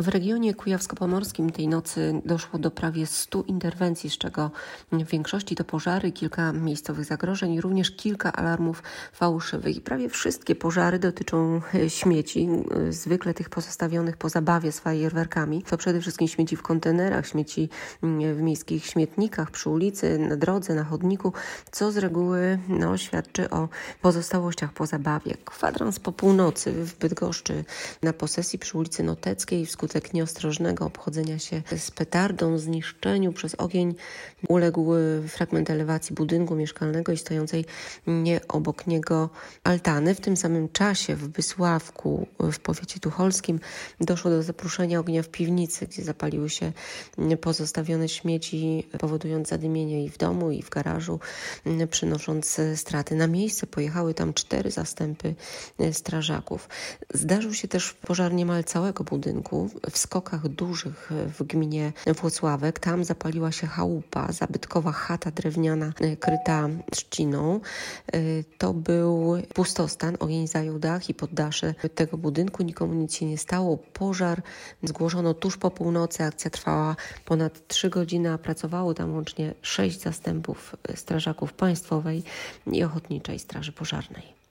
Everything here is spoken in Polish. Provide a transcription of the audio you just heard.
W regionie kujawsko-pomorskim tej nocy doszło do prawie 100 interwencji, z czego w większości to pożary, kilka miejscowych zagrożeń, również kilka alarmów fałszywych. I prawie wszystkie pożary dotyczą śmieci, zwykle tych pozostawionych po zabawie z fajerwerkami. To przede wszystkim śmieci w kontenerach, śmieci w miejskich śmietnikach, przy ulicy, na drodze, na chodniku, co z reguły świadczy o pozostałościach po zabawie. Kwadrans po północy w Bydgoszczy na posesji przy ulicy Noteckiej wskutek nieostrożnego obchodzenia się z petardą, zniszczeniu przez ogień uległ fragment elewacji budynku mieszkalnego i stojącej obok niego altany. W tym samym czasie w Bysławku w powiecie tucholskim doszło do zapruszenia ognia w piwnicy, gdzie zapaliły się pozostawione śmieci, powodując zadymienie i w domu, i w garażu, przynosząc straty. Na miejsce pojechały tam 4 zastępy strażaków. Zdarzył się też pożar niemal całego budynku w Skokach Dużych w gminie Włocławek. Tam zapaliła się chałupa, zabytkowa chata drewniana kryta trzciną. To był pustostan, ogień zajął dach i poddasze tego budynku. Nikomu nic się nie stało. Pożar zgłoszono tuż po północy. Akcja trwała ponad 3 godziny, a pracowało tam łącznie 6 zastępów strażaków Państwowej i Ochotniczej Straży Pożarnej.